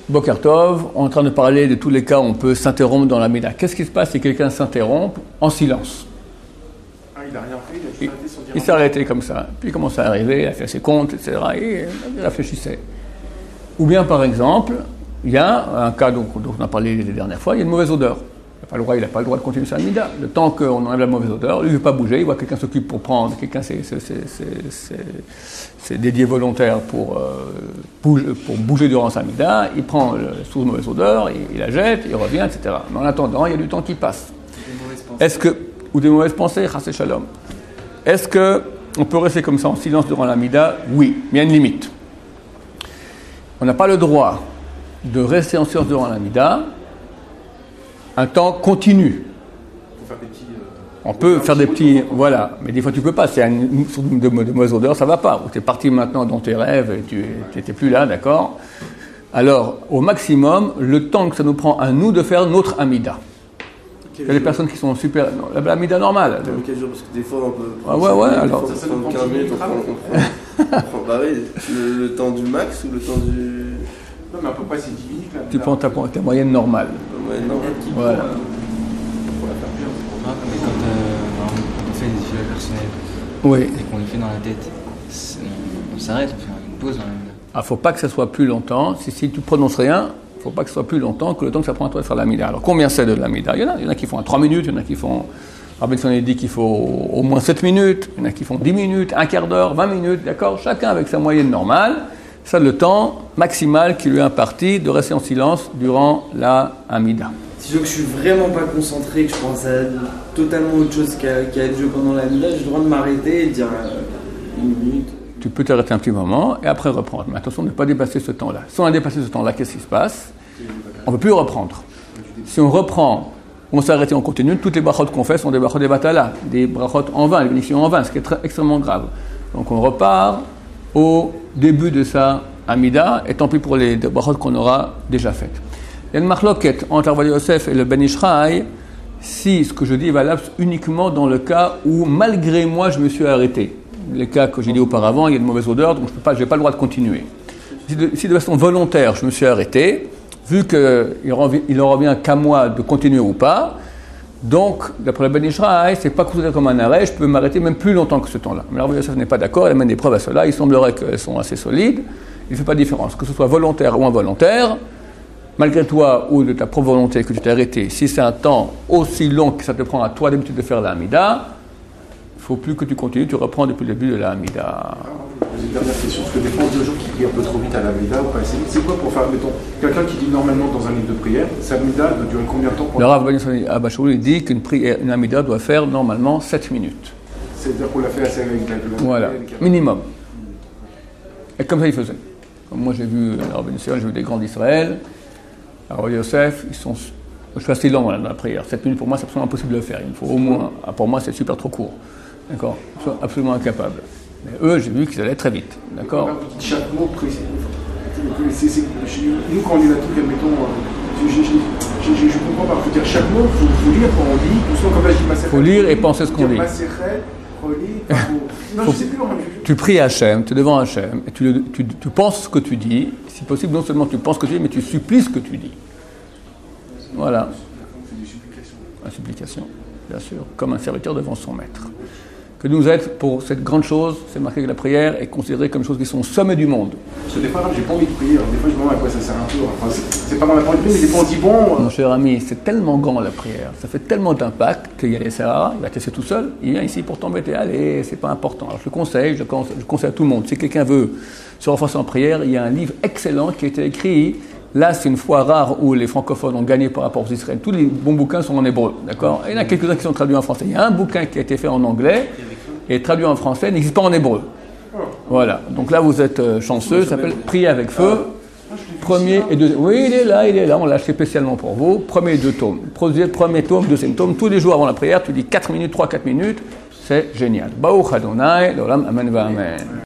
Boker Tov, on est en train de parler de tous les cas où on peut s'interrompre dans la Mida. Qu'est-ce qui se passe si quelqu'un s'interrompt en silence? Il n'a rien fait, il a juste arrêté son Il s'est arrêté comme ça, puis il commence à arriver, il a fait ses comptes, etc. Et il réfléchissait. Ou bien, par exemple, il y a un cas dont on a parlé les dernières fois, il y a une mauvaise odeur. Il n'a pas le droit de continuer sa Mida. Le temps qu'on enlève la mauvaise odeur, lui ne veut pas bouger, il voit quelqu'un s'occupe pour prendre, quelqu'un c'est dédié volontaire pour bouger durant sa Mida, il prend sous mauvaise odeur, il la jette, il revient, etc. Mais en attendant, il y a du temps qui passe. Ou des mauvaises pensées, chassé shalom. Est-ce qu'on peut rester comme ça en silence durant la Mida? Oui, mais il y a une limite. On n'a pas le droit de rester en silence durant la Mida un temps continu. On peut faire des petits, voilà, mais des fois tu peux pas, c'est une sorte de mauvaise odeur, ça va pas. Ou tu es parti maintenant dans tes rêves et tu n'étais plus là, d'accord? Alors, au maximum, le temps que ça nous prend à nous de faire notre Amida. Il y a des personnes qui sont super, non, la Amida normale. Quel jour, parce que des fois on peut. Ouais, alors. Ça prend 15 minutes, on prend. Bah oui, le temps du max ou le temps du. Non, mais à peu près c'est 10 minutes là. Tu prends ta moyenne normale. Voilà. Mais quand on fait des études personnelles Oui. et qu'on les fait dans la tête, on s'arrête, on fait une pause dans la Mida. Il ne faut pas que ça soit plus longtemps. Si tu ne prononces rien, il ne faut pas que ce soit plus longtemps que le temps que ça prend à toi de faire la Mida. Alors combien c'est de la Mida? Il y en a qui font à 3 minutes, il y en a qui font. Rabbi Tzon dit qu'il faut au moins 7 minutes, il y en a qui font 10 minutes, un quart d'heure, 20 minutes, d'accord? Chacun avec sa moyenne normale. C'est le temps maximal qui lui est imparti de rester en silence durant la Amida. Si je suis vraiment pas concentré, que je pense à totalement autre chose qu'à être joué pendant la Amida, j'ai le droit de m'arrêter et de dire une minute. Tu peux t'arrêter un petit moment et après reprendre. Mais attention, ne pas dépasser ce temps-là. Si on a dépassé ce temps-là, qu'est-ce qui se passe? On ne peut plus reprendre. Si on reprend, on s'arrête et on continue, toutes les brachot qu'on fait sont des brachot des batala, des brachot en vain, des bénédictions en vain, ce qui est extrêmement grave. Donc on repart au début de sa Amida, et tant pis pour les brachot qu'on aura déjà faites. Il y a une marloquette entre Arvadia Yosef et le Ben Ishraï, si ce que je dis est valable uniquement dans le cas où, malgré moi, je me suis arrêté. Les cas que j'ai dit auparavant, il y a une mauvaise odeur, donc je n'ai pas le droit de continuer. Si de façon volontaire, je me suis arrêté, vu qu'il en revient qu'à moi de continuer ou pas, donc, d'après le Ben Ishraï, ce n'est pas considéré comme un arrêt, je peux m'arrêter même plus longtemps que ce temps-là. Mais Arvadia Yosef n'est pas d'accord, elle amène des preuves à cela, il semblerait qu'elles sont assez solides, il ne fait pas de différence, que ce soit volontaire ou involontaire. Malgré toi ou de ta propre volonté que tu t'es arrêté, si c'est un temps aussi long que ça te prend à toi d'habitude de faire la Hamida, il ne faut plus que tu continues, tu reprends depuis le début de la Hamida. J'ai une dernière question, parce que des fois on dit aux gens qui prient un peu trop vite à la Hamida ou pas assez vite, c'est quoi pour faire, mettons, quelqu'un qui dit normalement dans un livre de prière, sa Hamida doit durer combien de temps pour... Le Rav Abashoul dit une Hamida doit faire normalement 7 minutes. C'est-à-dire qu'on l'a fait assez avec la voilà, minimum. Et comme ça il faisait. Comme moi j'ai vu j'ai vu des grands d'Israël. Alors Yosef, je suis assez lent dans la prière. 7 minutes pour moi, c'est absolument impossible de le faire. Il me faut au moins, pour moi, c'est super trop court. D'accord? Je suis absolument incapable. Mais eux, j'ai vu qu'ils allaient très vite. D'accord? Chaque mot précis. Nous, quand on est là, admettons, je comprends pas. Il faut dire chaque mot, il faut lire quand on dit. Doucement, comme là, je dis Maserhet. Il faut lire et penser ce qu'on dit. Maserhet, relire. Non, je sais plus. Tu pries Hachem, tu es devant Hachem, et tu penses ce que tu dis. Si possible, non seulement tu penses ce que tu dis, mais tu supplies ce que tu dis. Voilà. C'est des supplications. La supplication, bien sûr, comme un serviteur devant son maître. Que nous êtes pour cette grande chose, c'est marqué que la prière est considérée comme une chose qui sont au sommet du monde. Parce que des fois, j'ai pas envie de prier. Des fois, je me demande à quoi ça sert un peu. Enfin, c'est pas dans la parole de Dieu, mais des fois, on dit bon. Mon cher ami, c'est tellement grand la prière, ça fait tellement d'impact qu'il y a les Sahara, il va tester tout seul, il vient ici pour t'embêter, allez, c'est pas important. Alors je conseille à tout le monde, si quelqu'un veut se renforcer en prière, il y a un livre excellent qui a été écrit. Là, c'est une fois rare où les francophones ont gagné par rapport aux Israéliens. Tous les bons bouquins sont en hébreu, d'accord? Et il y en a quelques-uns qui sont traduits en français. Il y a un bouquin qui a été fait en anglais et traduit en français, n'existe pas en hébreu. Voilà. Donc là, vous êtes chanceux. Ça s'appelle Prier avec feu. Premier et deuxième. Oui, il est là. On l'a acheté spécialement pour vous. Premier et deux tomes. Premier tome, deuxième tome. Tous les jours avant la prière, tu dis 4 minutes, 3-4 minutes. C'est génial. Baruch Adonai, l'olam, amen va amen.